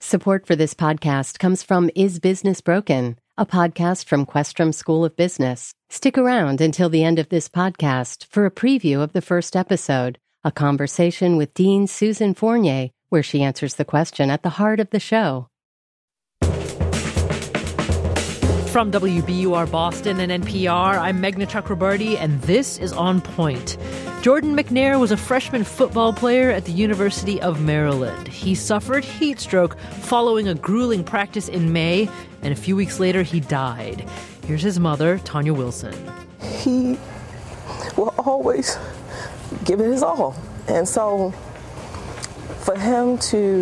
Support for this podcast comes from Is Business Broken, a podcast from Questrom School of Business. Stick around until the end of this podcast for a preview of the first episode, a conversation with Dean Susan Fournier, where she answers the question at the heart of the show. From WBUR Boston and NPR, I'm Meghna Chakrabarti, and this is On Point. Jordan McNair was a freshman football player at the University of Maryland. He suffered heat stroke following a grueling practice in May, and a few weeks later he died. Here's his mother, Tanya Wilson. He will always give it his all. And so for him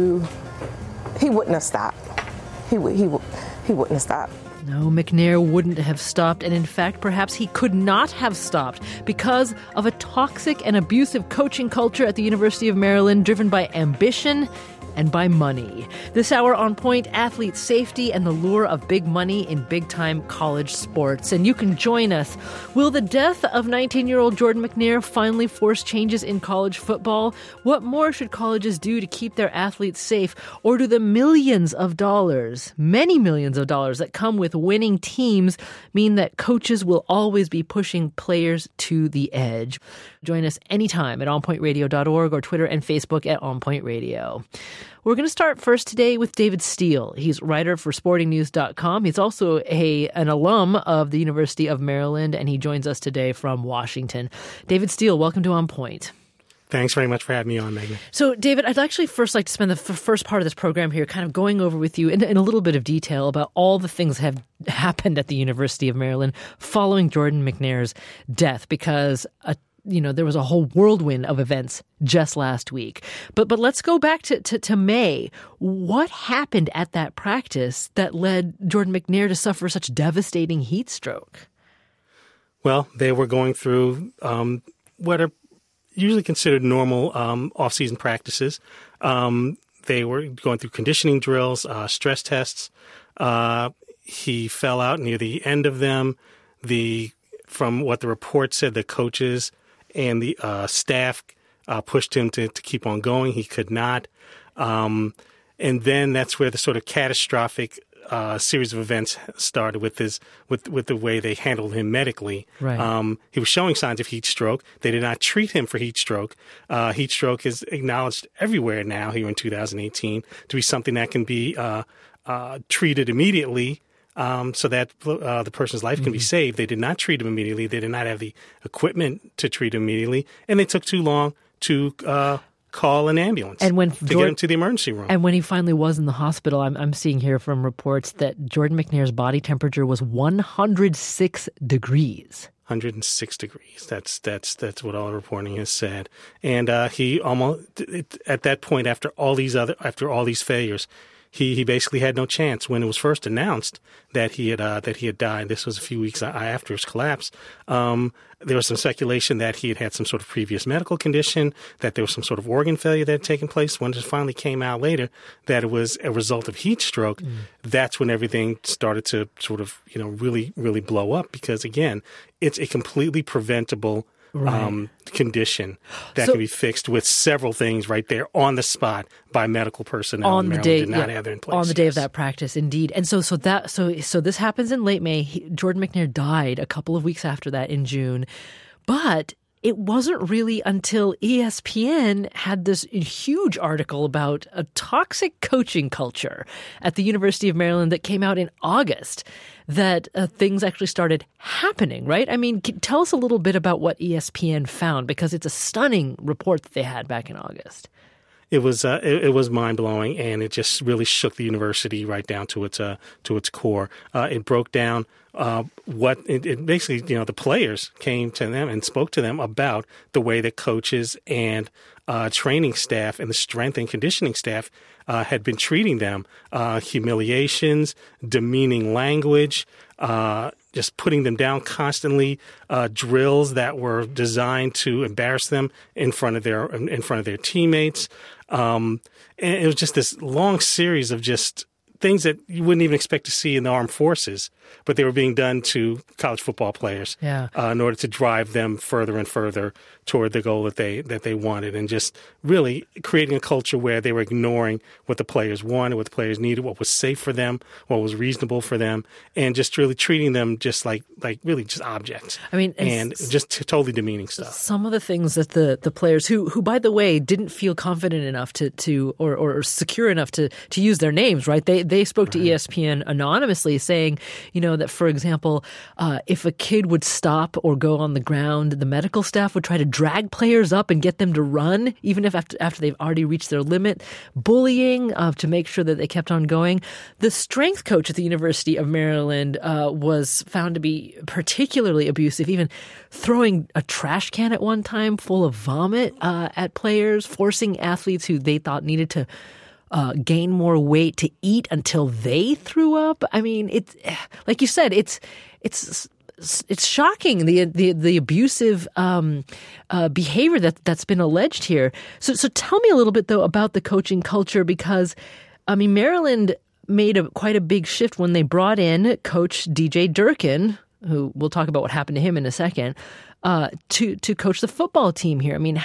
he wouldn't have stopped. He wouldn't have stopped. No, McNair wouldn't have stopped, and in fact, perhaps he could not have stopped because of a toxic and abusive coaching culture at the University of Maryland driven by ambition and by money. This hour On Point, athlete safety and the lure of big money in big-time college sports. And you can join us. Will the death of 19-year-old Jordan McNair finally force changes in college football? What more should colleges do to keep their athletes safe? Or do the millions of dollars, many millions of dollars that come with winning teams mean that coaches will always be pushing players to the edge? Join us anytime at onpointradio.org or Twitter and Facebook at onpointradio. We're going to start first today with David Steele. He's writer for sportingnews.com. He's also an alum of the University of Maryland, and he joins us today from Washington. David Steele, welcome to On Point. Thanks very much for having me on, Meghna. So, David, I'd actually first like to spend the first part of this program here kind of going over with you in a little bit of detail about all the things that have happened at the University of Maryland following Jordan McNair's death, because there was a whole whirlwind of events just last week. But let's go back to May. What happened at that practice that led Jordan McNair to suffer such devastating heat stroke? Well, they were going through what are usually considered normal off-season practices. They were going through conditioning drills, stress tests. He fell out near the end of them. From what the report said, the coaches and the staff pushed him to keep on going. He could not. And then that's where the sort of catastrophic series of events started with the way they handled him medically. Right. He was showing signs of heat stroke. They did not treat him for heat stroke. Heat stroke is acknowledged everywhere now here in 2018 to be something that can be treated immediately. So that the person's life can be saved. They did not treat him immediately. They did not have the equipment to treat him immediately. And they took too long to call an ambulance to get him to the emergency room. And when he finally was in the hospital, I'm seeing here from reports that Jordan McNair's body temperature was 106 degrees. 106 degrees. That's what all the reporting has said. And he almost at that point, after all these failures, he basically had no chance. When it was first announced that he had died, this was a few weeks after his collapse. There was some speculation that he had some sort of previous medical condition, that there was some sort of organ failure that had taken place. When it finally came out later that it was a result of heat stroke, that's when everything started to sort of really, really blow up. Because again, it's a completely preventable condition that can be fixed with several things right there on the spot by medical personnel. On the day, did not have it in place. On the day of that practice, indeed. And so this happens in late May. Jordan McNair died a couple of weeks after that in June, but it wasn't really until ESPN had this huge article about a toxic coaching culture at the University of Maryland that came out in August that things actually started happening, right? I mean, tell us a little bit about what ESPN found, because it's a stunning report that they had back in August. It was mind-blowing, and it just really shook the university right down to its core. It broke down it basically, the players came to them and spoke to them about the way that coaches and training staff and the strength and conditioning staff had been treating them. Humiliations, demeaning language, just putting them down constantly, drills that were designed to embarrass them in front of their teammates. And it was just this long series of just things that you wouldn't even expect to see in the armed forces, but they were being done to college football players in order to drive them further and further toward the goal that they wanted, and just really creating a culture where they were ignoring what the players wanted, what the players needed, what was safe for them, what was reasonable for them, and just really treating them just like really just objects. I mean, and just totally demeaning stuff. Some of the things that the players who by the way didn't feel confident enough to or secure enough to use their names, right? They spoke to ESPN anonymously, saying, that, for example, if a kid would stop or go on the ground, the medical staff would try to drag players up and get them to run, even if after they've already reached their limit. Bullying to make sure that they kept on going. The strength coach at the University of Maryland was found to be particularly abusive, even throwing a trash can at one time full of vomit at players, forcing athletes who they thought needed to gain more weight to eat until they threw up. I mean, it's like you said, it's shocking the abusive behavior that's been alleged here. So tell me a little bit though about the coaching culture, because I mean Maryland made quite a big shift when they brought in Coach DJ Durkin, who we'll talk about what happened to him in a second, to coach the football team here. I mean,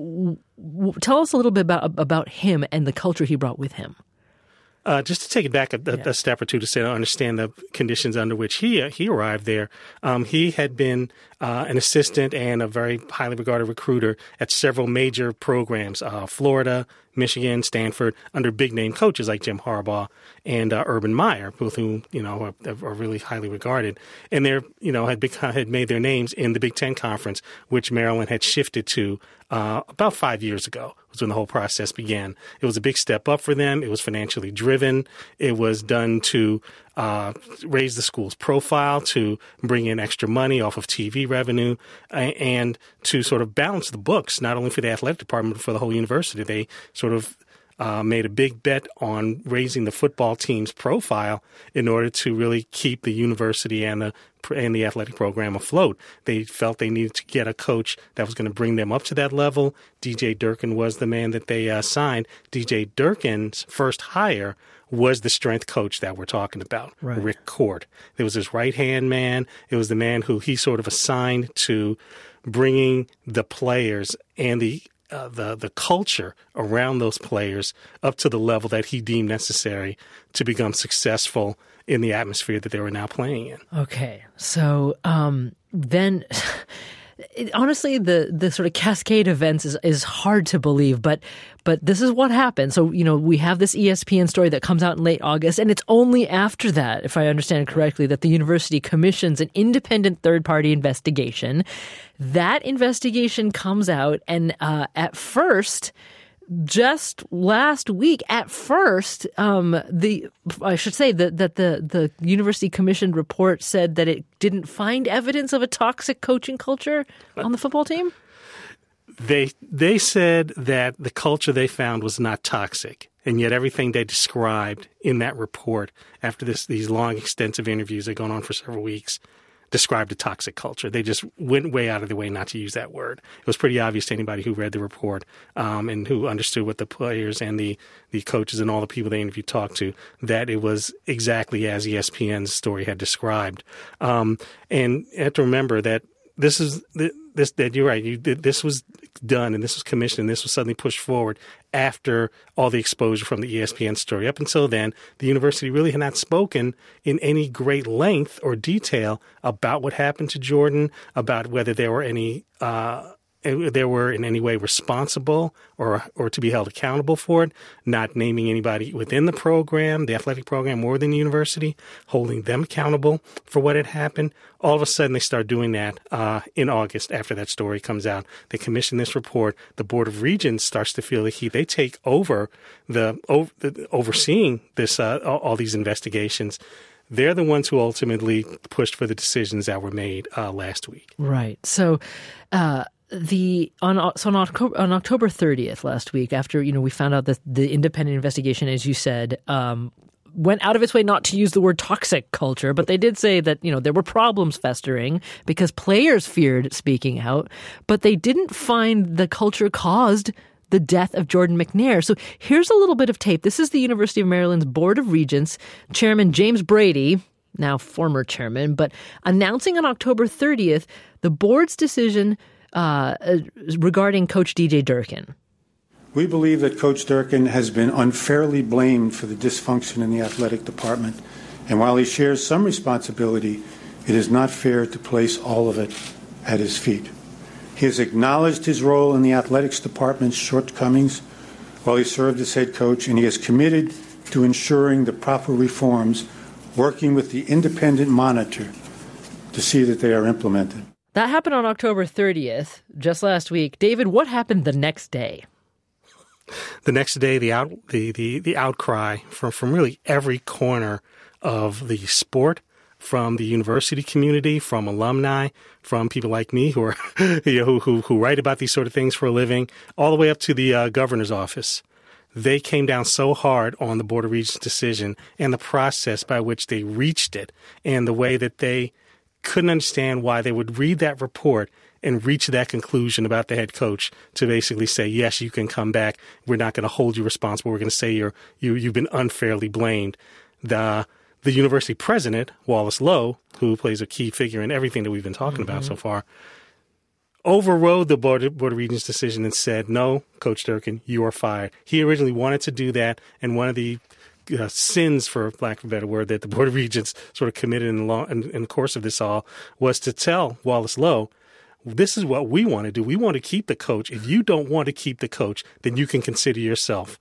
tell us a little bit about him and the culture he brought with him. Just to take it back a step or two to say I understand the conditions under which he arrived there. He had been an assistant and a very highly regarded recruiter at several major programs, Florida, Michigan, Stanford, under big-name coaches like Jim Harbaugh and Urban Meyer, both whom are really highly regarded, and they're had made their names in the Big Ten Conference, which Maryland had shifted to about 5 years ago. Was when the whole process began. It was a big step up for them. It was financially driven. It was done to raise the school's profile, to bring in extra money off of TV revenue, and to sort of balance the books, not only for the athletic department, but for the whole university. They sort of made a big bet on raising the football team's profile in order to really keep the university and the athletic program afloat. They felt they needed to get a coach that was going to bring them up to that level. DJ Durkin was the man that they signed. DJ Durkin's first hire was the strength coach that we're talking about, right. Rick Court. It was his right-hand man. It was the man who he sort of assigned to bringing the players and the culture around those players up to the level that he deemed necessary to become successful in the atmosphere that they were now playing in. Okay. So then honestly, the sort of cascade events is hard to believe, but this is what happened. So, we have this ESPN story that comes out in late August, and it's only after that, if I understand correctly, that the university commissions an independent third-party investigation. That investigation comes out, and at first, just last week, I should say that the university commissioned report said that it didn't find evidence of a toxic coaching culture on the football team. They said that the culture they found was not toxic, and yet everything they described in that report after these long, extensive interviews that had gone on for several weeks described a toxic culture. They just went way out of their way not to use that word. It was pretty obvious to anybody who read the report and who understood what the players and the coaches and all the people they interviewed talked to, that it was exactly as ESPN's story had described. And you have to remember that you're right. This was done and this was commissioned and this was suddenly pushed forward after all the exposure from the ESPN story. Up until then, the university really had not spoken in any great length or detail about what happened to Jordan, about whether there were in any way responsible or to be held accountable for it, not naming anybody within the program, the athletic program, or the university, holding them accountable for what had happened. All of a sudden, they start doing that in August after that story comes out. They commission this report. The Board of Regents starts to feel the heat. They take over overseeing this all these investigations. They're the ones who ultimately pushed for the decisions that were made last week. Right. So on October 30th last week, after we found out that the independent investigation, as you said, went out of its way not to use the word toxic culture, but they did say that there were problems festering because players feared speaking out, but they didn't find the culture caused the death of Jordan McNair. So here's a little bit of tape. This is the University of Maryland's Board of Regents, Chairman James Brady, now former chairman, but announcing on October 30th the board's decision regarding Coach DJ Durkin. We believe that Coach Durkin has been unfairly blamed for the dysfunction in the athletic department, and while he shares some responsibility, it is not fair to place all of it at his feet. He has acknowledged his role in the athletics department's shortcomings while he served as head coach, and he is committed to ensuring the proper reforms, working with the independent monitor to see that they are implemented. That happened on October 30th, just last week. David, what happened the next day? The next day, the outcry from really every corner of the sport, from the university community, from alumni, from people like me who are who write about these sort of things for a living, all the way up to the governor's office. They came down so hard on the Board of Regents' decision and the process by which they reached it, and the way that they couldn't understand why they would read that report and reach that conclusion about the head coach to basically say, yes, you can come back. We're not going to hold you responsible. We're going to say you've been unfairly blamed. The university president, Wallace Lowe, who plays a key figure in everything that we've been talking about so far, overrode the Board of Regents' decision and said, no, Coach Durkin, you are fired. He originally wanted to do that, and one of the sins, for lack of a better word, that the Board of Regents sort of committed in the course of this all was to tell Wallace Lowe, this is what we want to do. We want to keep the coach. If you don't want to keep the coach, then you can consider yourself,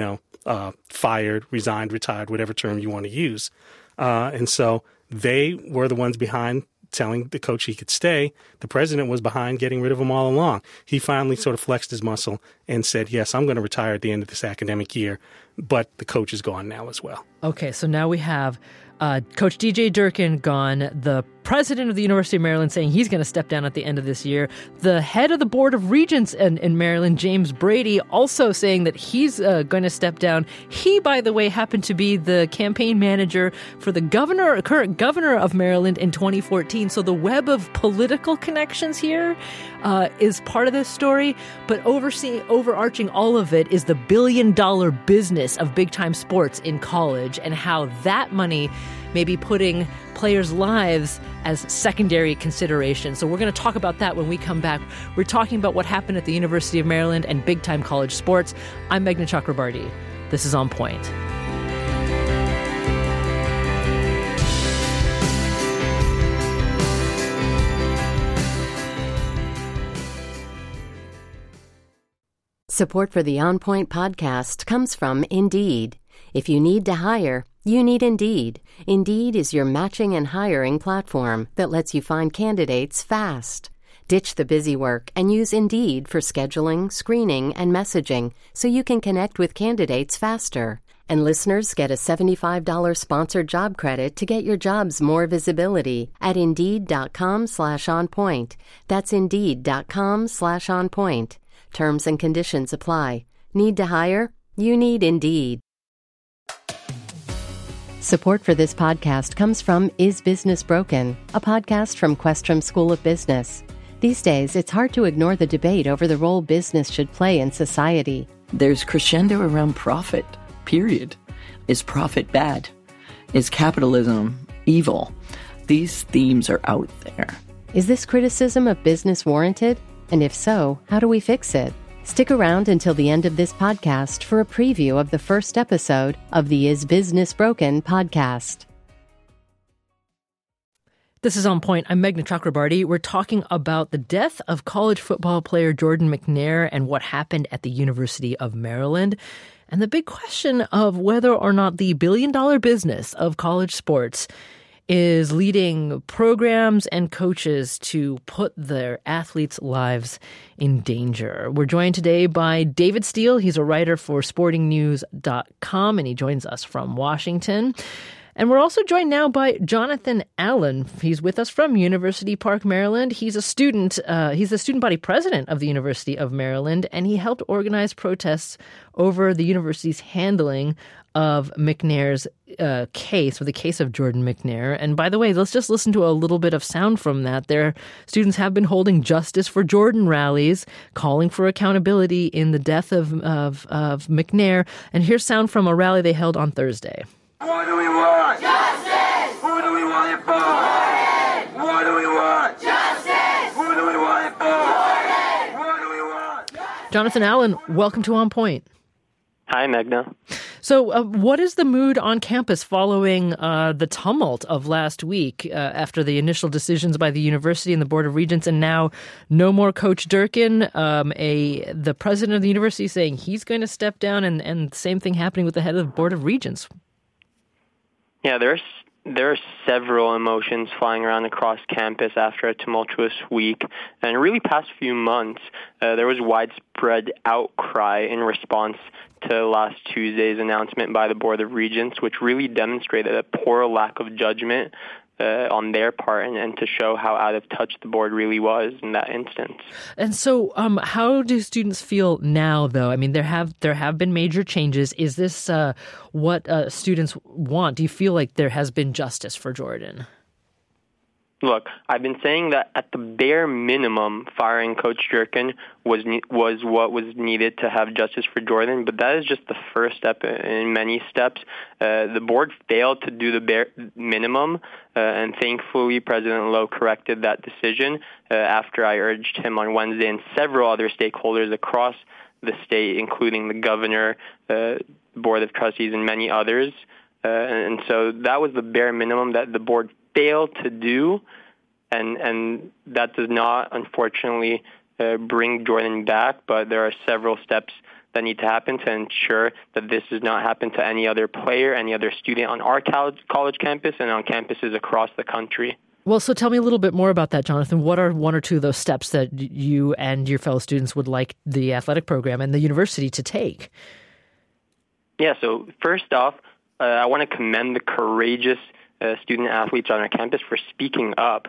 fired, resigned, retired, whatever term you want to use. And so they were the ones behind telling the coach he could stay. The president was behind getting rid of him all along. He finally sort of flexed his muscle and said, yes, I'm going to retire at the end of this academic year, but the coach is gone now as well. Okay, so now we have Coach DJ Durkin gone, the president of the University of Maryland saying he's going to step down at the end of this year, the head of the Board of Regents in Maryland, James Brady, also saying that he's going to step down. He, by the way, happened to be the campaign manager for the current governor of Maryland in 2014. So the web of political connections here is part of this story. But overarching all of it is the billion-dollar business of big-time sports in college and how that money may be putting players' lives as secondary consideration. So we're going to talk about that when we come back. We're talking about what happened at the University of Maryland and big-time college sports. I'm Meghna Chakrabarty. This is On Point. Support for the On Point podcast comes from Indeed. If you need to hire, you need Indeed. Indeed is your matching and hiring platform that lets you find candidates fast. Ditch the busy work and use Indeed for scheduling, screening, and messaging so you can connect with candidates faster. And listeners get a $75 sponsored job credit to get your jobs more visibility at Indeed.com/onpoint. That's Indeed.com/onpoint. Terms and conditions apply. Need to hire? You need Indeed. Support for this podcast comes from Is Business Broken, a podcast from Questrom School of Business. These days, it's hard to ignore the debate over the role business should play in society. There's crescendo around profit, period. Is profit bad? Is capitalism evil? These themes are out there. Is this criticism of business warranted? And if so, how do we fix it? Stick around until the end of this podcast for a preview of the first episode of the Is Business Broken podcast. This is On Point. I'm Meghna Chakrabarty. We're talking about the death of college football player Jordan McNair and what happened at the University of Maryland, and the big question of whether or not the billion-dollar business of college sports is leading programs and coaches to put their athletes' lives in danger. We're joined today by David Steele. He's a writer for sportingnews.com, and he joins us from Washington. And we're also joined now by Jonathan Allen. He's with us from University Park, Maryland. He's a student. He's the student body president of the University of Maryland, and he helped organize protests over the university's handling of McNair's case, or the case of Jordan McNair. And by the way, let's just listen to a little bit of sound from that. Their students have been holding Justice for Jordan rallies, calling for accountability in the death of McNair. And here's sound from a rally they held on Thursday. What do we want? Justice! Who do we want it for? Jordan! What do we want? Justice! Who do we want it for? Jordan! What do we want? Jonathan Allen, welcome to On Point. Hi, Meghna. So what is the mood on campus following the tumult of last week after the initial decisions by the university and the Board of Regents, and now no more Coach Durkin, the president of the university saying he's going to step down, and the same thing happening with the head of the Board of Regents? Yeah, there are several emotions flying around across campus after a tumultuous week. And really past few months, there was widespread outcry in response to last Tuesday's announcement by the Board of Regents, which really demonstrated a poor lack of judgment on their part, and to show how out of touch the board really was in that instance. And so how do students feel now, though? I mean, there have been major changes. Is this what students want? Do you feel like there has been justice for Jordan? Look, I've been saying that at the bare minimum, firing Coach Durkin was what was needed to have justice for Jordan, but that is just the first step in many steps. The board failed to do the bare minimum, and thankfully President Lowe corrected that decision after I urged him on Wednesday, and several other stakeholders across the state, including the governor, Board of Trustees, and many others. And so that was the bare minimum that the board failed to do, and that does not, unfortunately, bring Jordan back, but there are several steps that need to happen to ensure that this does not happen to any other player, any other student on our college campus and on campuses across the country. Well, so tell me a little bit more about that, Jonathan. What are one or two of those steps that you and your fellow students would like the athletic program and the university to take? Yeah, so first off, I want to commend the courageous student-athletes on our campus for speaking up.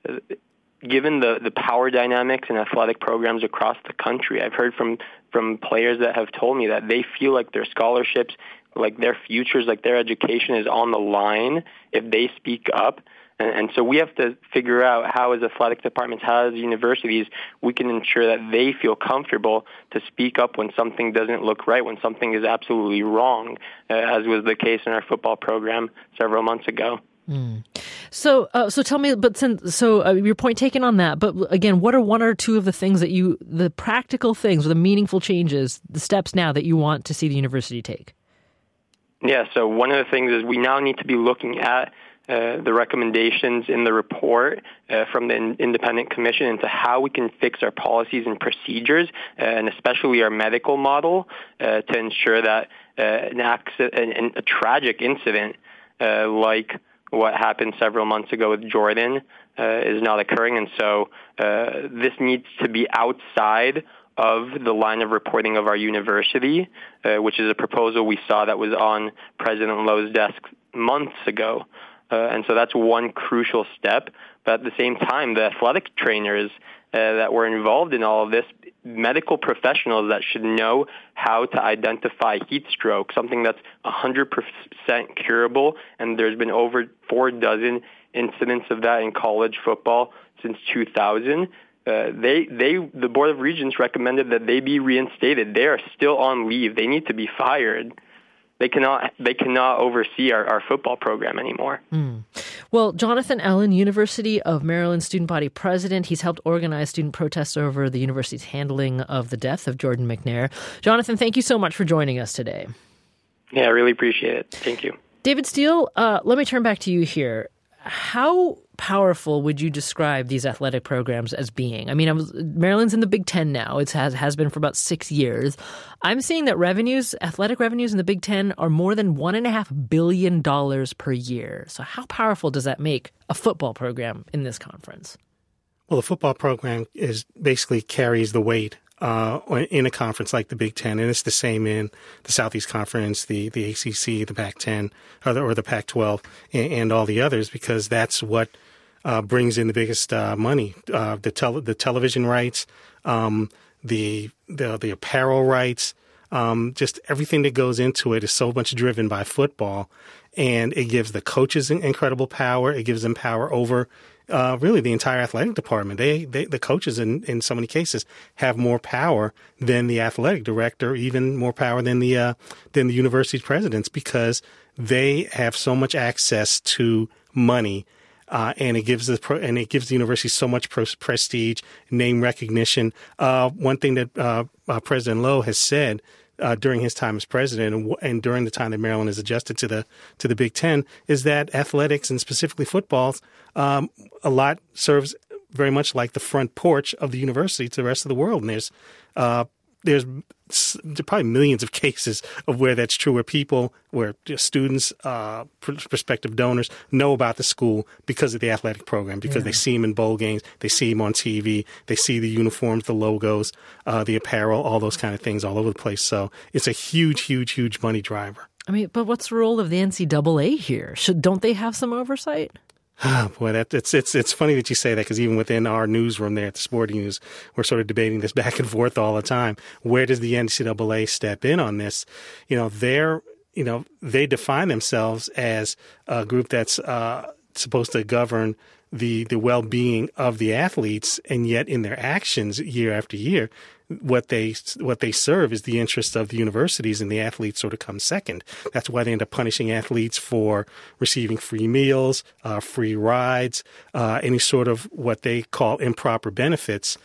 Given the power dynamics in athletic programs across the country, I've heard from players that have told me that they feel like their scholarships, like their futures, like their education is on the line if they speak up. And so we have to figure out how, as athletic departments, how as universities, we can ensure that they feel comfortable to speak up when something doesn't look right, when something is absolutely wrong, as was the case in our football program several months ago. Mm. So tell me, your point taken on that, but again, what are one or two of the things that the practical things, or the meaningful changes, the steps now that you want to see the university take? Yeah, so one of the things is we now need to be looking at the recommendations in the report from the independent commission into how we can fix our policies and procedures, and especially our medical model, to ensure that a tragic incident like what happened several months ago with Jordan is not occurring. And so this needs to be outside of the line of reporting of our university, which is a proposal we saw that was on President Lowe's desk months ago. And so that's one crucial step. But at the same time, the athletic trainers that were involved in all of this, medical professionals that should know how to identify heat stroke, something that's 100% curable, and there's been over 4 dozen incidents of that in college football since 2000. The Board of Regents recommended that they be reinstated. They are still on leave. They need to be fired. They cannot oversee our football program anymore. Mm. Well, Jonathan Allen, University of Maryland student body president. He's helped organize student protests over the university's handling of the death of Jordan McNair. Jonathan, thank you so much for joining us today. Yeah, I really appreciate it. Thank you. David Steele, let me turn back to you here. How powerful would you describe these athletic programs as being? I mean, Maryland's in the Big Ten now. It has been for about 6 years. I'm seeing that athletic revenues in the Big Ten are more than $1.5 billion per year. So how powerful does that make a football program in this conference? Well, the football program basically carries the weight in a conference like the Big Ten, and it's the same in the Southeast Conference, the ACC, the Pac-10, or the Pac-12, and all the others, because that's what brings in the biggest money. The television rights, the apparel rights, just everything that goes into it is so much driven by football, and it gives the coaches incredible power. It gives them power over really the entire athletic department. The coaches in so many cases have more power than the athletic director, even more power than the university's presidents, because they have so much access to money. And it gives the university so much prestige, name recognition. One thing that President Lowe has said during his time as president and during the time that Maryland has adjusted to the Big Ten is that athletics, and specifically football, a lot serves very much like the front porch of the university to the rest of the world. And there's probably millions of cases of where that's true, where students, prospective donors know about the school because of the athletic program, because they see them in bowl games, they see them on TV, they see the uniforms, the logos, the apparel, all those kind of things all over the place. So it's a huge, huge, huge money driver. I mean, but what's the role of the NCAA here? Don't they have some oversight? Oh, boy, it's funny that you say that, because even within our newsroom there at the Sporting News, we're sort of debating this back and forth all the time. Where does the NCAA step in on this? They define themselves as a group that's supposed to govern the well-being of the athletes, and yet in their actions year after year, what they serve is the interest of the universities, and the athletes sort of come second. That's why they end up punishing athletes for receiving free meals, free rides, any sort of what they call improper benefits.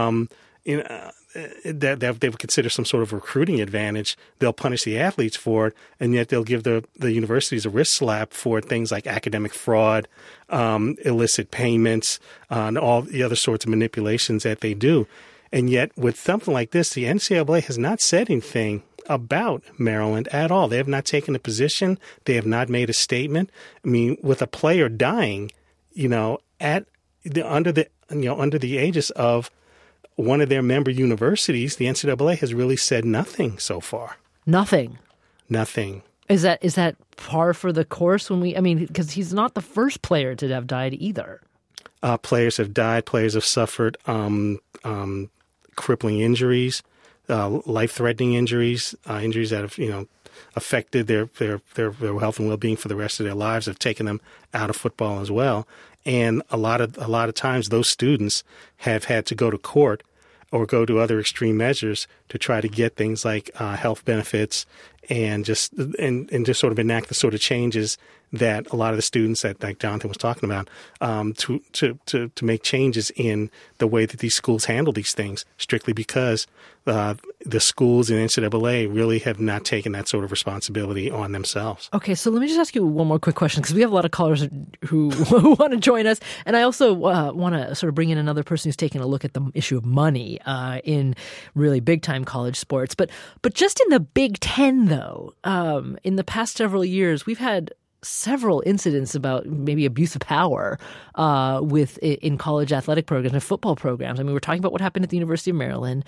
That they would consider some sort of recruiting advantage. They'll punish the athletes for it, and yet they'll give the universities a wrist slap for things like academic fraud, illicit payments, and all the other sorts of manipulations that they do. And yet, with something like this, the NCAA has not said anything about Maryland at all. They have not taken a position. They have not made a statement. I mean, with a player dying, under the aegis of one of their member universities, the NCAA has really said nothing so far. Nothing. Is that par for the course because he's not the first player to have died either. Players have died. Players have suffered crippling injuries, life-threatening injuries, injuries that have affected their health and well-being for the rest of their lives, have taken them out of football as well. And a lot of times those students have had to go to court or go to other extreme measures to try to get things like health benefits and just sort of enact the sort of changes that a lot of the students that like Jonathan was talking about to make changes in the way that these schools handle these things, strictly because the schools and NCAA really have not taken that sort of responsibility on themselves. Okay, so let me just ask you one more quick question, because we have a lot of callers who want to join us, and I also want to sort of bring in another person who's taking a look at the issue of money in really big-time college sports. But just in the Big Ten, though, in the past several years, we've had several incidents about maybe abuse of power in college athletic programs and football programs. I mean, we're talking about what happened at the University of Maryland.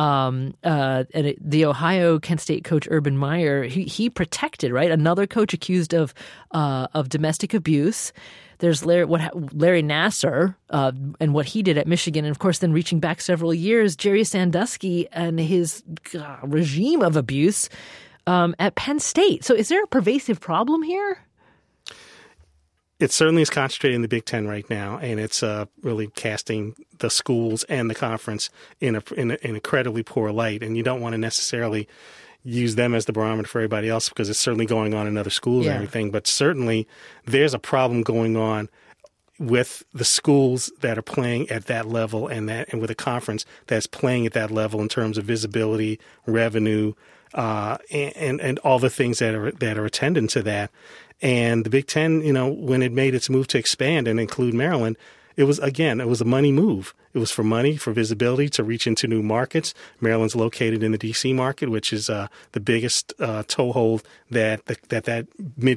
The Ohio Kent State coach Urban Meyer, he protected, right, another coach accused of domestic abuse. There's Larry Nassar and what he did at Michigan, and of course, then reaching back several years, Jerry Sandusky and his regime of abuse at Penn State. So, is there a pervasive problem here? It certainly is concentrated in the Big Ten right now, and it's really casting the schools and the conference in an incredibly poor light. And you don't want to necessarily use them as the barometer for everybody else, because it's certainly going on in other schools and everything. But certainly there's a problem going on with the schools that are playing at that level, and with a conference that's playing at that level in terms of visibility, revenue, and all the things that are attendant to that. And the Big Ten, when it made its move to expand and include Maryland, it was a money move. It was for money, for visibility, to reach into new markets. Maryland's located in the D.C. market, which is the biggest toehold that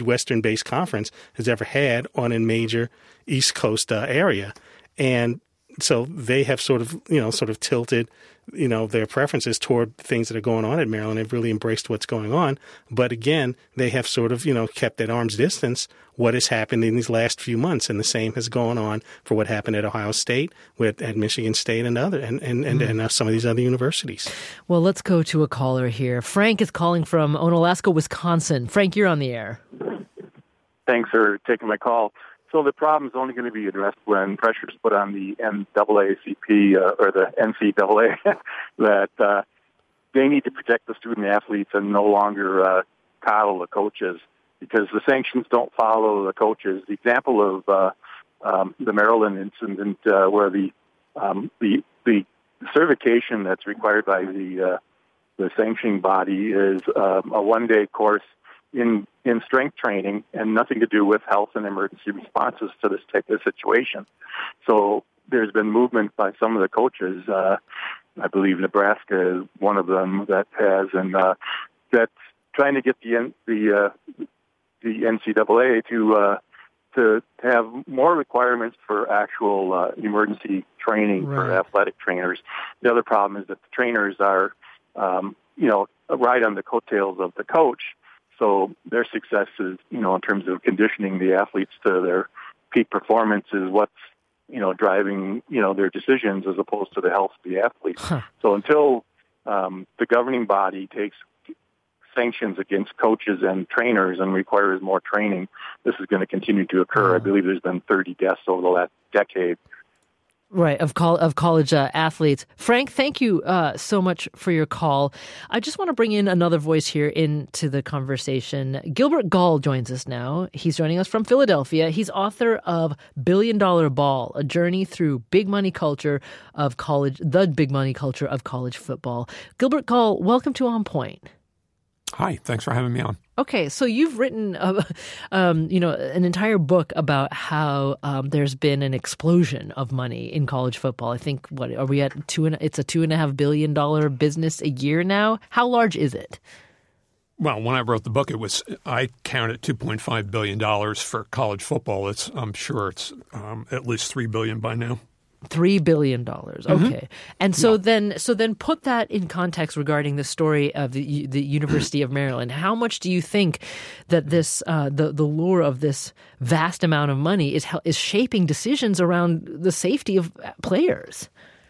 Midwestern-based conference has ever had on a major East Coast area. And so they have sort of tilted, their preferences toward things that are going on at Maryland. They've really embraced what's going on. But again, they have sort of, kept at arm's distance what has happened in these last few months. And the same has gone on for what happened at Ohio State, at Michigan State and some of these other universities. Well, let's go to a caller here. Frank is calling from Onalaska, Wisconsin. Frank, you're on the air. Thanks for taking my call. So the problem is only going to be addressed when pressure is put on the NAACP or the NCAA that they need to protect the student athletes and no longer coddle the coaches, because the sanctions don't follow the coaches. The example of the Maryland incident where the certification that's required by the sanctioning body is a one-day course in strength training and nothing to do with health and emergency responses to this type of situation. So there's been movement by some of the coaches. I believe Nebraska is one of them that has, and that's trying to get the NCAA to have more requirements for actual emergency training for athletic trainers. The other problem is that the trainers are, ride on the coattails of the coach. So their success is, in terms of conditioning the athletes to their peak performance is what's, driving, their decisions as opposed to the health of the athlete. So until the governing body takes sanctions against coaches and trainers and requires more training, this is going to continue to occur. I believe there's been 30 deaths over the last decade. Right, of college athletes. Frank, thank you so much for your call. I just want to bring in another voice here into the conversation. Gilbert Gall joins us now. He's joining us from Philadelphia. He's author of Billion Dollar Ball, A Journey Through Big Money Culture of College, the Big Money Culture of College Football. Gilbert Gall, welcome to On Point. Hi, thanks for having me on. Okay, so you've written, an entire book about how there's been an explosion of money in college football. I think, what are we at? It's a $2.5 billion business a year now. How large is it? Well, when I wrote the book, I counted $2.5 billion for college football. I'm sure it's at least $3 billion by now. $3 billion. Okay. And so then put that in context regarding the story of the University of Maryland. How much do you think that this the lure of this vast amount of money is shaping decisions around the safety of players?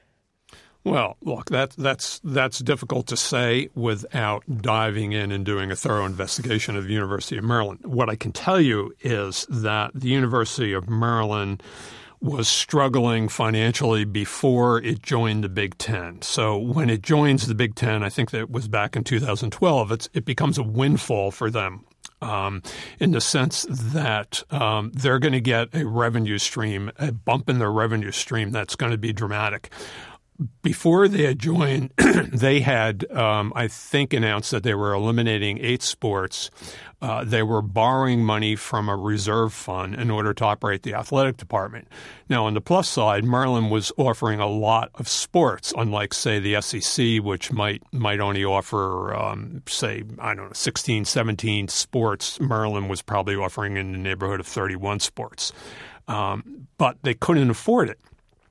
Well, look, that's difficult to say without diving in and doing a thorough investigation of the University of Maryland. What I can tell you is that the University of Maryland was struggling financially before it joined the Big Ten. So when it joins the Big Ten, I think that it was back in 2012, it becomes a windfall for them in the sense that they're going to get a revenue stream, a bump in their revenue stream that's going to be dramatic. Before they had joined, they had, I think, announced that they were eliminating 8 sports. They were borrowing money from a reserve fund in order to operate the athletic department. Now, on the plus side, Maryland was offering a lot of sports, unlike, say, the SEC, which might only offer, 16, 17 sports. Maryland was probably offering in the neighborhood of 31 sports. But they couldn't afford it.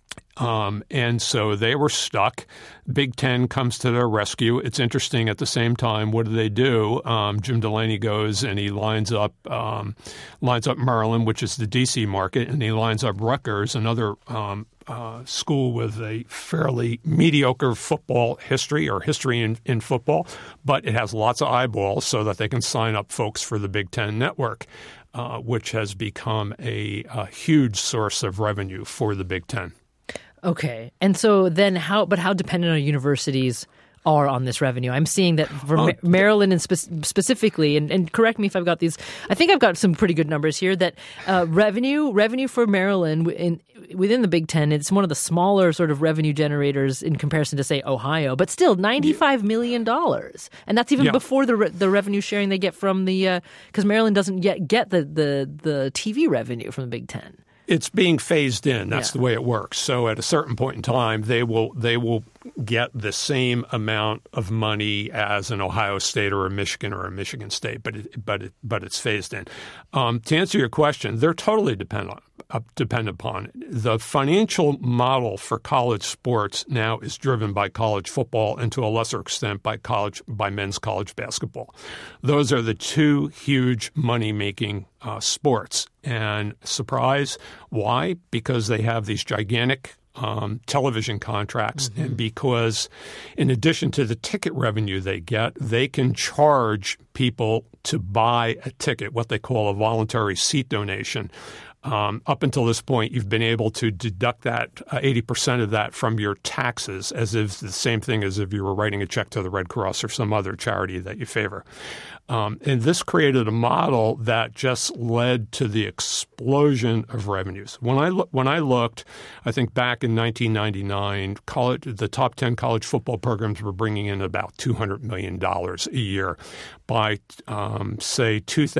And so they were stuck. Big Ten comes to their rescue. It's interesting. At the same time, what do? Jim Delaney goes and he lines up Maryland, which is the D.C. market, and he lines up Rutgers, another school with a fairly mediocre football history in football, but it has lots of eyeballs so that they can sign up folks for the Big Ten network, which has become a huge source of revenue for the Big Ten. Okay. And so then how dependent are universities are on this revenue? I'm seeing that for Maryland and specifically, and correct me if I've got these, I think I've got some pretty good numbers here, that revenue for Maryland within the Big Ten, it's one of the smaller sort of revenue generators in comparison to, say, Ohio, but still $95 million. And that's even before the revenue sharing they get from the, because Maryland doesn't yet get the TV revenue from the Big Ten. It's being phased in. That's the way it works. So at a certain point in time, they will get the same amount of money as an Ohio State or a Michigan State, but it's phased in. To answer your question, they're totally dependent depend upon it. The financial model for college sports now is driven by college football and to a lesser extent by men's college basketball. Those are the two huge money-making sports. And surprise, why? Because they have these gigantic television contracts, and because in addition to the ticket revenue they get, they can charge people to buy a ticket, what they call a voluntary seat donation. Up until this point, you've been able to deduct that 80% of that from your taxes, as if the same thing as if you were writing a check to the Red Cross or some other charity that you favor. And this created a model that just led to the explosion of revenues. When I looked, I think back in 1999, the top 10 college football programs were bringing in about $200 million a year. By, say,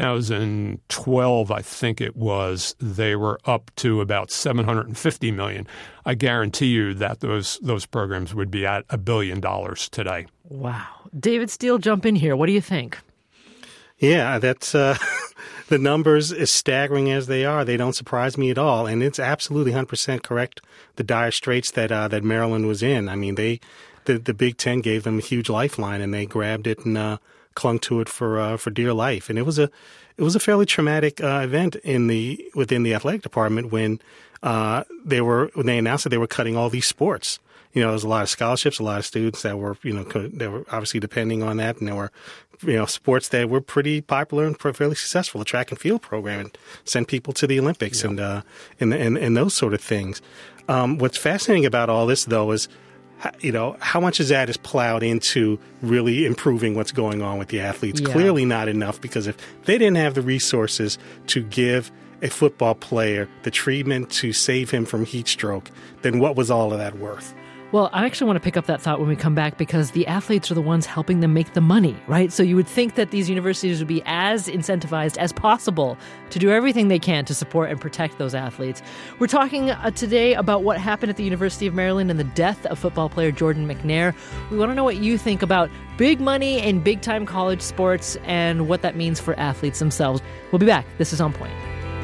2012, I think it was, they were up to about $750 million. I guarantee you that those programs would be at $1 billion today. Wow. David Steele, jump in here. What do you think? Yeah, that's the numbers, as staggering as they are, they don't surprise me at all. And it's absolutely 100% correct, the dire straits that Maryland was in. I mean, the Big Ten gave them a huge lifeline, and they grabbed it and clung to it for dear life. And it was a fairly traumatic event within the athletic department when they announced that they were cutting all these sports. You know, there was a lot of scholarships, a lot of students that were obviously depending on that, and there were sports that were pretty popular and fairly successful. The track and field program and sent people to the Olympics and those sort of things. What's fascinating about all this, though, is how much of that is plowed into really improving what's going on with the athletes. Yeah. Clearly not enough, because if they didn't have the resources to give a football player the treatment to save him from heat stroke, then what was all of that worth? Well, I actually want to pick up that thought when we come back, because the athletes are the ones helping them make the money, right? So you would think that these universities would be as incentivized as possible to do everything they can to support and protect those athletes. We're talking today about what happened at the University of Maryland and the death of football player Jordan McNair. We want to know what you think about big money and big-time college sports and what that means for athletes themselves. We'll be back. This is On Point.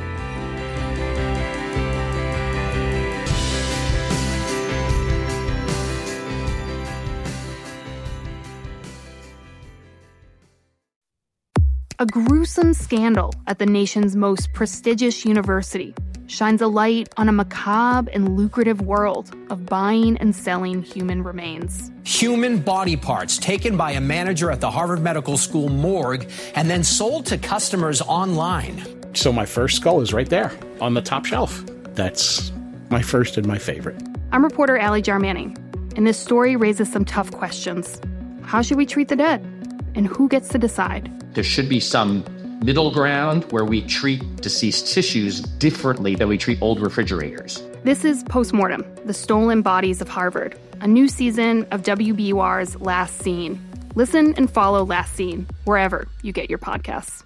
A gruesome scandal at the nation's most prestigious university shines a light on a macabre and lucrative world of buying and selling human remains. Human body parts taken by a manager at the Harvard Medical School morgue and then sold to customers online. So my first skull is right there on the top shelf. That's my first and my favorite. I'm reporter Allie Jarmanning, and this story raises some tough questions. How should we treat the dead? And who gets to decide? There should be some middle ground where we treat deceased tissues differently than we treat old refrigerators. This is Postmortem, The Stolen Bodies of Harvard, a new season of WBUR's Last Scene. Listen and follow Last Scene wherever you get your podcasts.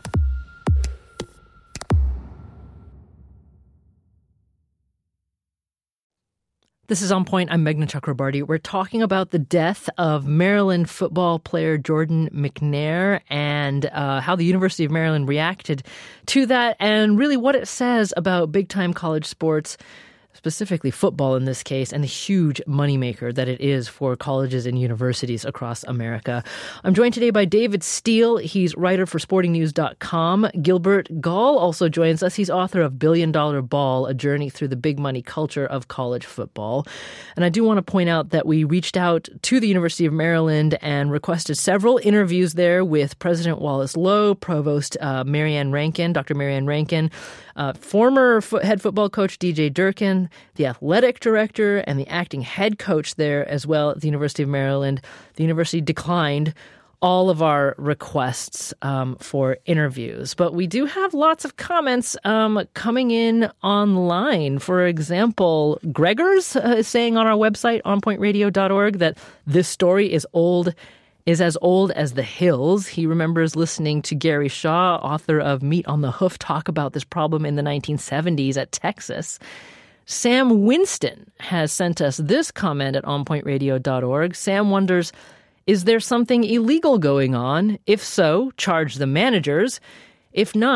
This is On Point. I'm Meghna Chakrabarti. We're talking about the death of Maryland football player Jordan McNair and how the University of Maryland reacted to that, and really what it says about big-time college sports, specifically football in this case, and the huge moneymaker that it is for colleges and universities across America. I'm joined today by David Steele. He's writer for sportingnews.com. Gilbert Gall also joins us. He's author of $1 Billion Ball, A Journey Through the Big Money Culture of College Football. And I do want to point out that we reached out to the University of Maryland and requested several interviews there with President Wallace Loh, Provost Marianne Rankin, Dr. Marianne Rankin, former head football coach DJ Durkin, the athletic director, and the acting head coach there as well at the University of Maryland. The university declined all of our requests for interviews. But we do have lots of comments coming in online. For example, Gregors is saying on our website, onpointradio.org, that this story is as old as the hills. He remembers listening to Gary Shaw, author of Meat on the Hoof, talk about this problem in the 1970s at Texas. Sam Winston has sent us this comment at onpointradio.org. Sam wonders, is there something illegal going on? If so, charge the managers. If not,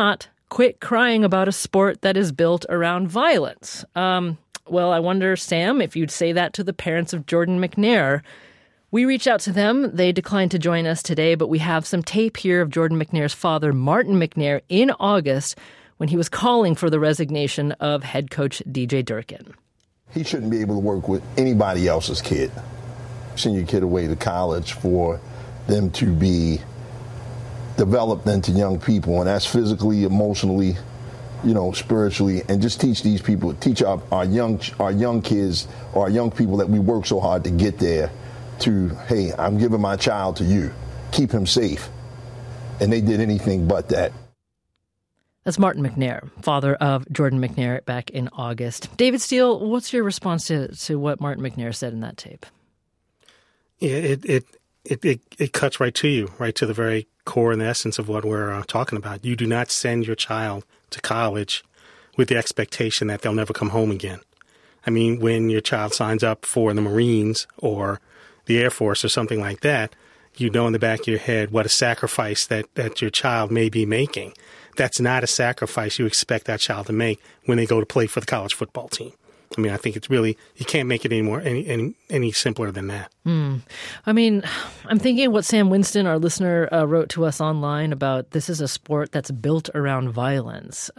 quit crying about a sport that is built around violence. Well, I wonder, Sam, if you'd say that to the parents of Jordan McNair. We reached out to them. They declined to join us today, but we have some tape here of Jordan McNair's father, Martin McNair, in August when he was calling for the resignation of head coach DJ Durkin. He shouldn't be able to work with anybody else's kid. Send your kid away to college for them to be developed into young people, and that's physically, emotionally, spiritually, and just teach these people, teach our young kids or our young people that we work so hard to get there to, hey, I'm giving my child to you. Keep him safe. And they did anything but that. That's Martin McNair, father of Jordan McNair, back in August. David Steele, what's your response to what Martin McNair said in that tape? Yeah, it cuts right to you, right to the very core and the essence of what we're talking about. You do not send your child to college with the expectation that they'll never come home again. I mean, when your child signs up for the Marines or the Air Force or something like that, you know in the back of your head what a sacrifice that your child may be making. That's not a sacrifice you expect that child to make when they go to play for the college football team. I mean, I think it's really, you can't make it any simpler than that. I mean, I'm thinking what Sam Winston, our listener, wrote to us online about this is a sport that's built around violence.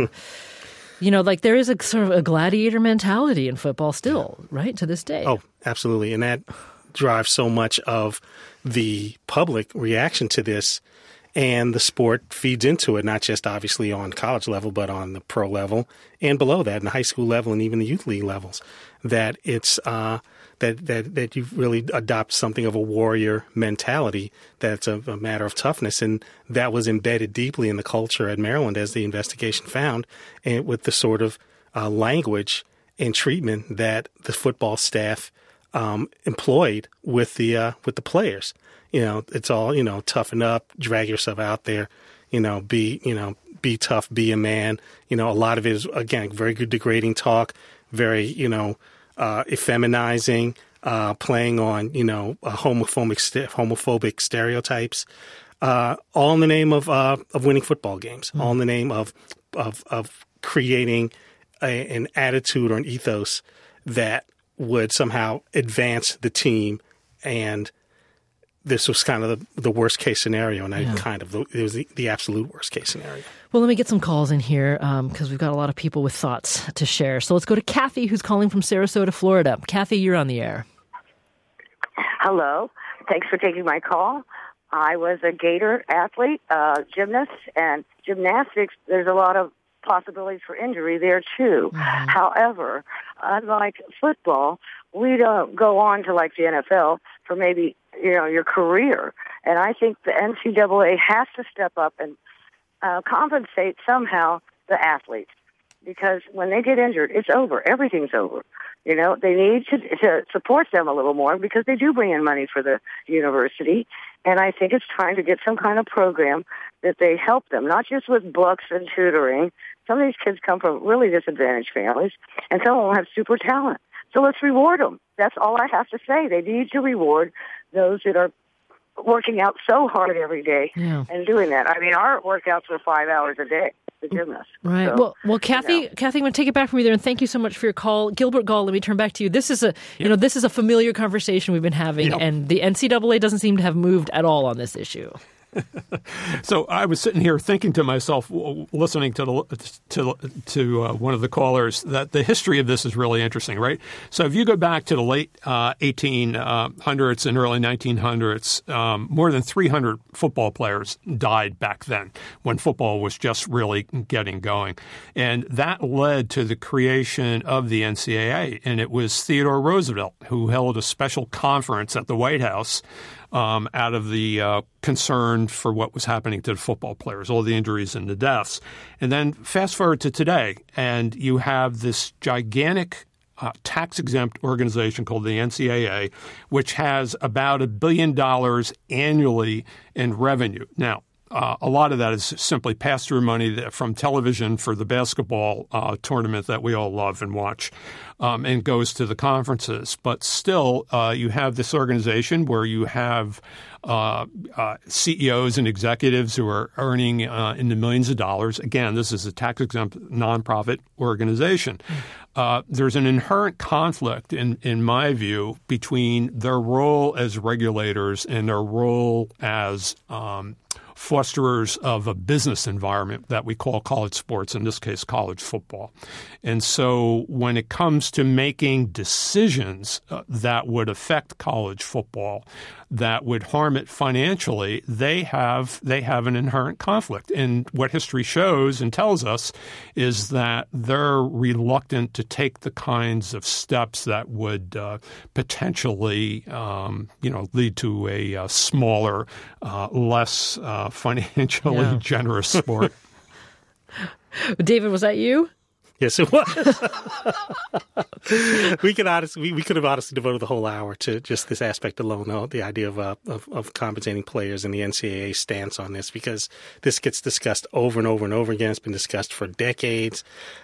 Like there is a sort of a gladiator mentality in football still, right, to this day. Oh, absolutely. And that drives so much of the public reaction to this. And the sport feeds into it, not just obviously on college level, but on the pro level and below that, in the high school level and even the youth league levels. That it's that you really adopt something of a warrior mentality. That's a matter of toughness, and that was embedded deeply in the culture at Maryland, as the investigation found, and with the sort of language and treatment that the football staff employed with the players. It's all, toughen up, drag yourself out there, be tough, be a man. A lot of it is, again, very good degrading talk, very, effeminizing, playing on, homophobic stereotypes, all in the name of winning football games, all in the name of creating an attitude or an ethos that would somehow advance the team. And this was kind of the worst case scenario, and it was the absolute worst case scenario. Well, let me get some calls in here because we've got a lot of people with thoughts to share. So let's go to Kathy, who's calling from Sarasota, Florida. Kathy, you're on the air. Hello. Thanks for taking my call. I was a Gator athlete, gymnast, and gymnastics, there's a lot of possibilities for injury there, too. Mm-hmm. However, unlike football, we don't go on to like the NFL for maybe, your career. And I think the NCAA has to step up and compensate somehow the athletes. Because when they get injured, it's over. Everything's over. They need to support them a little more because they do bring in money for the university. And I think it's time to get some kind of program that they help them, not just with books and tutoring. Some of these kids come from really disadvantaged families, and some of them have super talent. So let's reward them. That's all I have to say. They need to reward those that are working out so hard every day and doing that. I mean, our workouts are 5 hours a day, the gymnast. Right. So, well, Kathy, I'm going to take it back from you there, and thank you so much for your call. Gilbert Gall, let me turn back to you. This is this is a familiar conversation we've been having, and the NCAA doesn't seem to have moved at all on this issue. So I was sitting here thinking to myself, listening to one of the callers, that the history of this is really interesting, right? So if you go back to the late 1800s and early 1900s, more than 300 football players died back then when football was just really getting going. And that led to the creation of the NCAA. And it was Theodore Roosevelt who held a special conference at the White House out of the concern for what was happening to the football players, all the injuries and the deaths. And then fast forward to today, and you have this gigantic tax-exempt organization called the NCAA, which has about $1 billion annually in revenue. Now, a lot of that is simply pass-through money from television for the basketball tournament that we all love and watch, and goes to the conferences. But still, you have this organization where you have CEOs and executives who are earning in the millions of dollars. Again, this is a tax-exempt nonprofit organization. There's an inherent conflict, in my view, between their role as regulators and their role as fosterers of a business environment that we call college sports, in this case, college football. And so when it comes to making decisions that would affect college football, that would harm it financially, they have an inherent conflict. And what history shows and tells us is that they're reluctant to take the kinds of steps that would potentially, lead to a smaller, less financially generous sport. David, was that you? Yes, it was. We could have honestly devoted the whole hour to just this aspect alone, though, the idea of compensating players and the NCAA stance on this, because this gets discussed over and over and over again. It's been discussed for decades.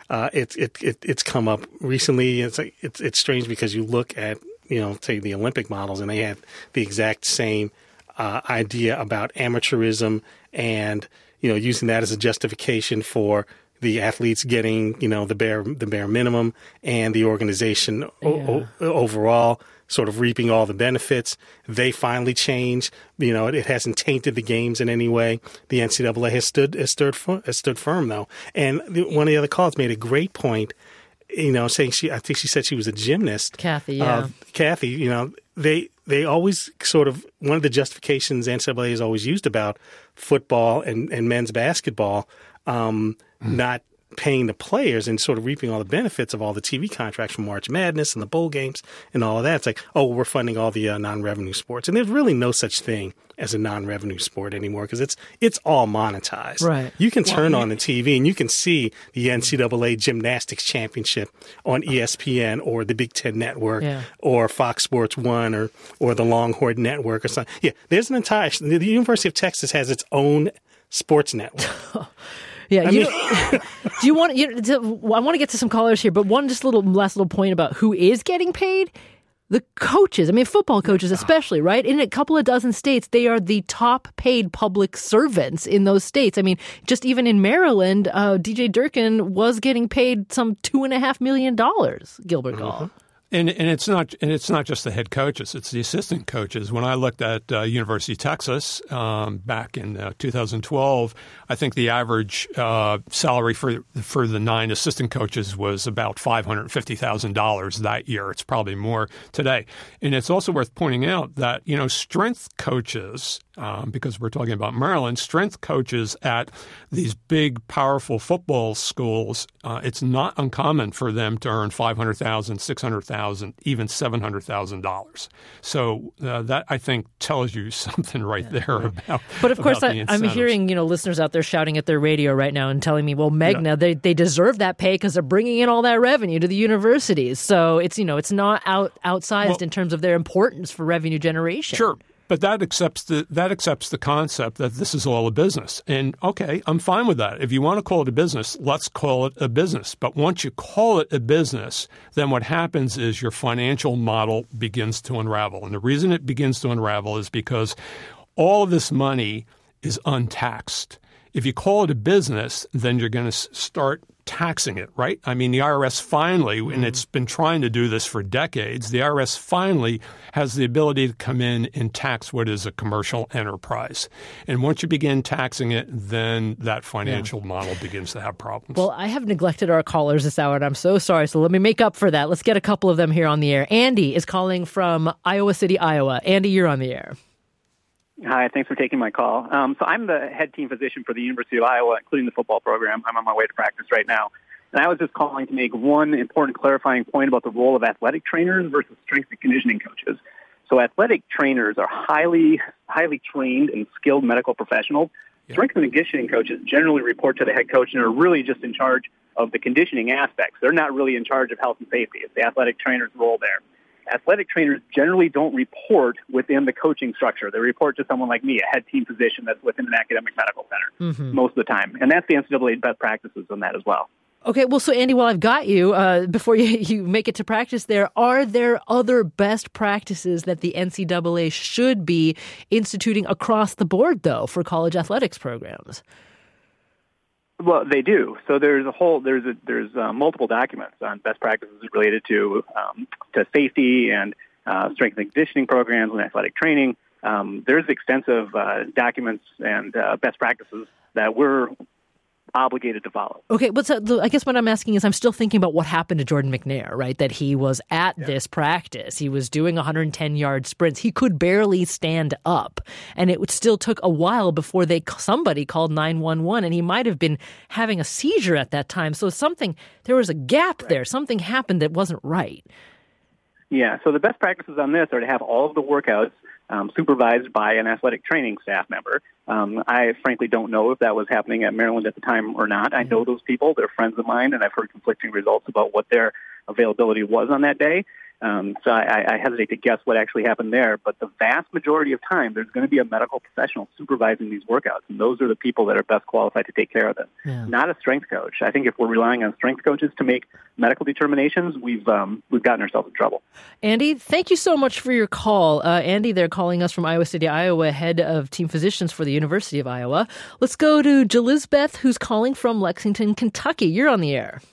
It's come up recently. It's strange because you look at, say the Olympic models, and they have the exact same idea about amateurism and using that as a justification for the athletes getting, the bare minimum, and the organization overall sort of reaping all the benefits. They finally changed. It hasn't tainted the games in any way. The NCAA has stood firm though. And one of the other callers made a great point. Saying I think she said she was a gymnast. Kathy, yeah. Kathy, they always sort of, one of the justifications NCAA has always used about football and men's basketball, not paying the players and sort of reaping all the benefits of all the TV contracts from March Madness and the bowl games and all of that. It's like, we're funding all the non-revenue sports. And there's really no such thing as a non-revenue sport anymore because it's all monetized. Right. You can turn on the TV and you can see the NCAA Gymnastics Championship on ESPN or the Big Ten Network or Fox Sports 1 or the Longhorn Network or something. Yeah, there's an entire – the University of Texas has its own sports network. Yeah, do you want? I want to get to some callers here, but one just last little point about who is getting paid. The coaches, football coaches especially, right? In a couple of dozen states, they are the top paid public servants in those states. Just even in Maryland, DJ Durkin was getting paid some $2.5 million, Gilbert Gall. And it's not just the head coaches; it's the assistant coaches. When I looked at University of Texas back in 2012, I think the average salary for the 9 assistant coaches was about $550,000 that year. It's probably more today. And it's also worth pointing out that strength coaches, because we're talking about Maryland, strength coaches at these big, powerful football schools, it's not uncommon for them to earn $500,000, $600,000, even $700,000. So that, I think, tells you something right there about. But of course, I'm hearing listeners out there shouting at their radio right now and telling me, well, Magna, they deserve that pay because they're bringing in all that revenue to the universities. So it's not outsized in terms of their importance for revenue generation. Sure. But that accepts the concept that this is all a business. And, okay, I'm fine with that. If you want to call it a business, let's call it a business. But once you call it a business, then what happens is your financial model begins to unravel. And the reason it begins to unravel is because all of this money is untaxed. If you call it a business, then you're going to start taxing it, right? The IRS finally, and it's been trying to do this for decades, the IRS finally has the ability to come in and tax what is a commercial enterprise. And once you begin taxing it, then that financial model begins to have problems. Well, I have neglected our callers this hour, and I'm so sorry. So let me make up for that. Let's get a couple of them here on the air. Andy is calling from Iowa City, Iowa. Andy, you're on the air. Hi, thanks for taking my call. So I'm the head team physician for the University of Iowa, including the football program. I'm on my way to practice right now. And I was just calling to make one important clarifying point about the role of athletic trainers versus strength and conditioning coaches. So athletic trainers are highly trained and skilled medical professionals. Yeah. Strength and conditioning coaches generally report to the head coach and are really just in charge of the conditioning aspects. They're not really in charge of health and safety. It's the athletic trainer's role there. athletic trainers generally don't report within the coaching structure. They report to someone like me, a head team physician that's within an academic medical center most of the time. And that's the NCAA best practices on that as well. Okay, well, so Andy, while I've got you, before you make it to practice there, are there other best practices that the NCAA should be instituting across the board, though, for college athletics programs? Well, they do. So there's multiple documents on best practices related to safety and strength and conditioning programs and athletic training. There's extensive documents and best practices that we're obligated to follow. Okay, but so, I guess what I'm asking is I'm still thinking about what happened to Jordan McNair, right? That he was at this practice. He was doing 110-yard sprints. He could barely stand up. And it still took a while before somebody called 911, and he might have been having a seizure at that time. So there was a gap there. Something happened that wasn't right. Yeah, so the best practices on this are to have all of the workouts supervised by an athletic training staff member. I frankly don't know if that was happening at Maryland at the time or not. I know those people. They're friends of mine, and I've heard conflicting results about what their availability was on that day. So I hesitate to guess what actually happened there. But the vast majority of time, there's going to be a medical professional supervising these workouts, and those are the people that are best qualified to take care of them, not a strength coach. I think if we're relying on strength coaches to make medical determinations, we've gotten ourselves in trouble. Andy, thank you so much for your call. Andy, they're calling us from Iowa City, Iowa, head of team physicians for the University of Iowa. Let's go to Jalizbeth, who's calling from Lexington, Kentucky. You're on the air.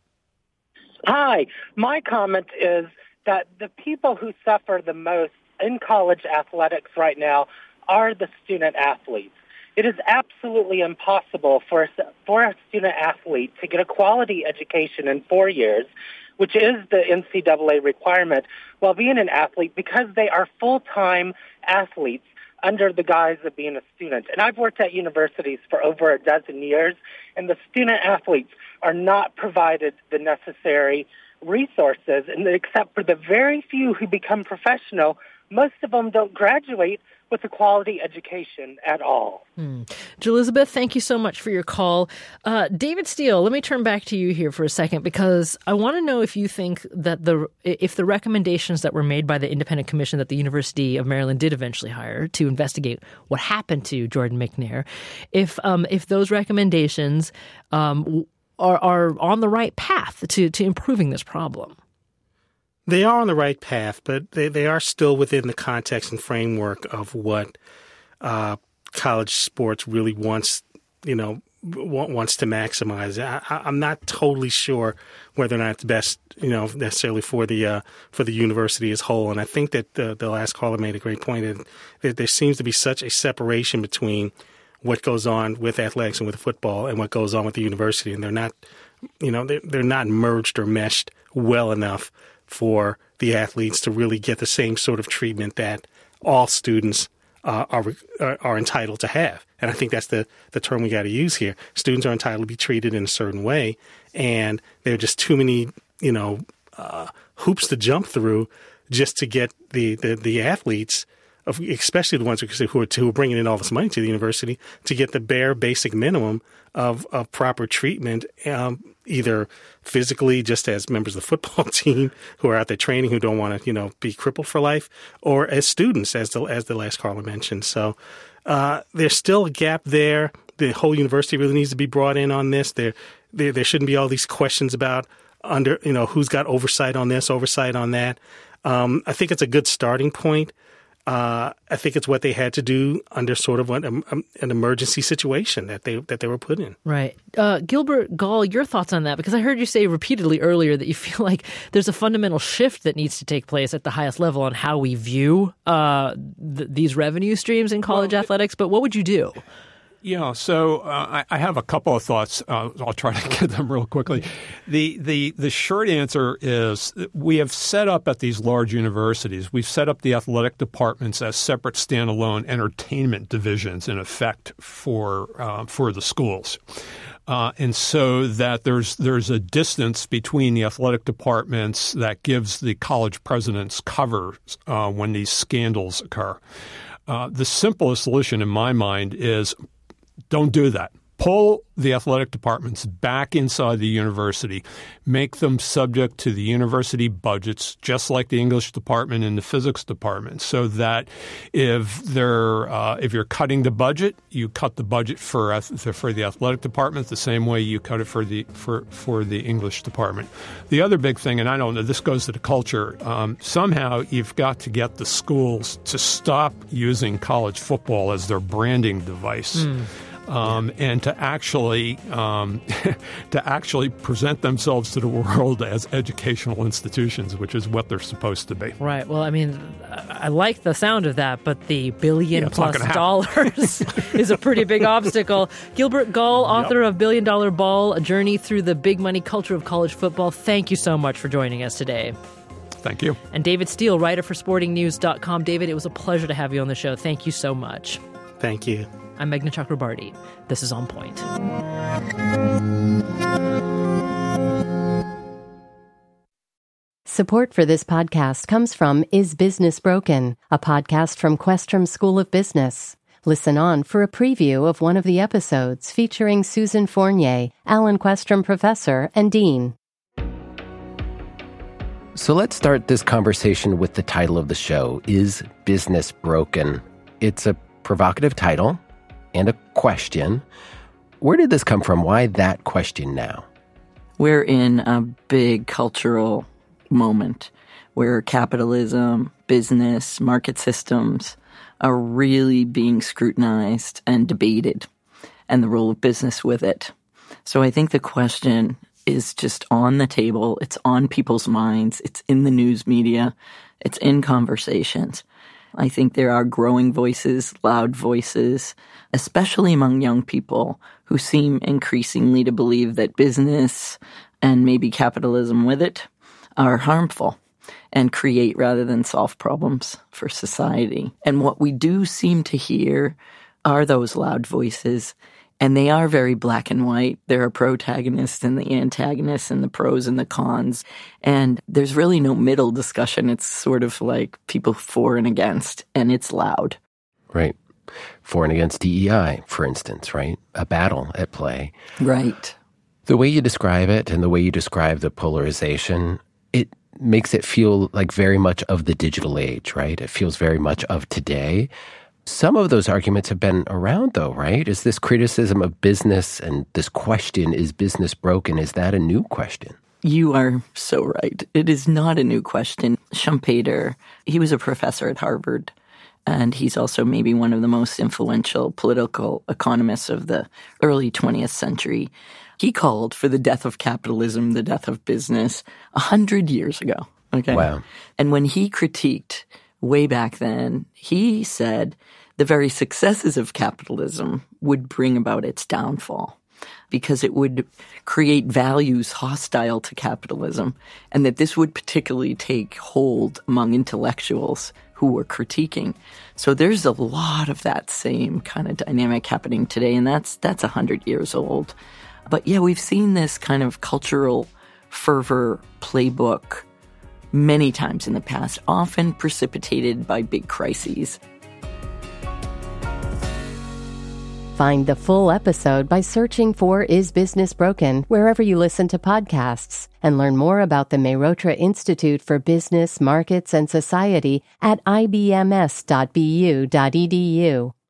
Hi. My comment is that the people who suffer the most in college athletics right now are the student athletes. It is absolutely impossible for a student athlete to get a quality education in 4 years, which is the NCAA requirement, while being an athlete because they are full-time athletes under the guise of being a student. And I've worked at universities for over a dozen years, and the student athletes are not provided the necessary resources, and except for the very few who become professional, most of them don't graduate with a quality education at all. Elizabeth, thank you so much for your call. David Steele, let me turn back to you here for a second, because I want to know if you think that if the recommendations that were made by the independent commission that the University of Maryland did eventually hire to investigate what happened to Jordan McNair, if those recommendations are on the right path to improving this problem. They are on the right path, but they are still within the context and framework of what college sports really wants to maximize. I'm not totally sure whether or not it's best, necessarily for the university as whole. And I think that the last caller made a great point that there seems to be such a separation between what goes on with athletics and with football and what goes on with the university. And they're not, they're not merged or meshed well enough for the athletes to really get the same sort of treatment that all students are entitled to have. And I think that's the term we got to use here. Students are entitled to be treated in a certain way, and there are just too many, hoops to jump through just to get the athletes, especially the ones who are bringing in all this money to the university, to get the bare basic minimum of proper treatment, either physically, just as members of the football team who are out there training, who don't want to, be crippled for life, or as students, as the last caller mentioned. So there's still a gap there. The whole university really needs to be brought in on this. There shouldn't be all these questions about who's got oversight on this, oversight on that. I think it's a good starting point. I think it's what they had to do under sort of an emergency situation that they were put in. Right. Gilbert Gall, your thoughts on that? Because I heard you say repeatedly earlier that you feel like there's a fundamental shift that needs to take place at the highest level on how we view these revenue streams in college athletics. But what would you do? Yeah, so I have a couple of thoughts. I'll try to get them real quickly. The short answer is we have set up at these large universities, we've set up the athletic departments as separate standalone entertainment divisions, in effect, for the schools. And so that there's a distance between the athletic departments that gives the college presidents cover when these scandals occur. The simplest solution in my mind is don't do that. pull the athletic departments back inside the university, make them subject to the university budgets, just like the English department and the physics department, so that if you're cutting the budget, you cut the budget for the athletic department the same way you cut it for the English department. The other big thing, and I don't know, this goes to the culture, somehow you've got to get the schools to stop using college football as their branding device. And to actually present themselves to the world as educational institutions, which is what they're supposed to be. Right. Well, I mean, I like the sound of that, but the $1 billion plus dollars is a pretty big obstacle. Gilbert Gall, author of $1 Billion Ball, A Journey Through the Big Money Culture of College Football. Thank you so much for joining us today. Thank you. And David Steele, writer for SportingNews.com. David, it was a pleasure to have you on the show. Thank you so much. Thank you. I'm Meghna Chakrabarti. This is On Point. Support for this podcast comes from Is Business Broken?, a podcast from Questrom School of Business. Listen on for a preview of one of the episodes featuring Susan Fournier, Alan Questrom Professor and Dean. So let's start this conversation with the title of the show, Is Business Broken? It's a provocative title and a question. Where did this come from? Why that question now? We're in a big cultural moment where capitalism, business, market systems are really being scrutinized and debated, and the role of business with it. So I think the question is just on the table. It's on people's minds. It's in the news media. It's in conversations. I think there are growing voices, loud voices, especially among young people who seem increasingly to believe that business and maybe capitalism with it are harmful and create rather than solve problems for society. And what we do seem to hear are those loud voices, and they are very black and white. There are protagonists and the antagonists and the pros and the cons. And there's really no middle discussion. It's sort of like people for and against, and it's loud. Right. For and against DEI, for instance, right? A battle at play. Right. The way you describe it and the way you describe the polarization, it makes it feel like very much of the digital age, right? It feels very much of today. Some of those arguments have been around, though, right? Is this criticism of business and this question, is business broken, is that a new question? You are so right. It is not a new question. Schumpeter, he was a professor at Harvard, and he's also maybe one of the most influential political economists of the early 20th century. He called for the death of capitalism, the death of business, 100 years ago. Okay. Wow. And when he critiqued way back then, he said the very successes of capitalism would bring about its downfall because it would create values hostile to capitalism, and that this would particularly take hold among intellectuals who were critiquing. So there's a lot of that same kind of dynamic happening today, and that's 100 years old. But yeah, we've seen this kind of cultural fervor playbook many times in the past, often precipitated by big crises. Find the full episode by searching for Is Business Broken wherever you listen to podcasts, and learn more about the Mehrotra Institute for Business, Markets, and Society at ibms.bu.edu.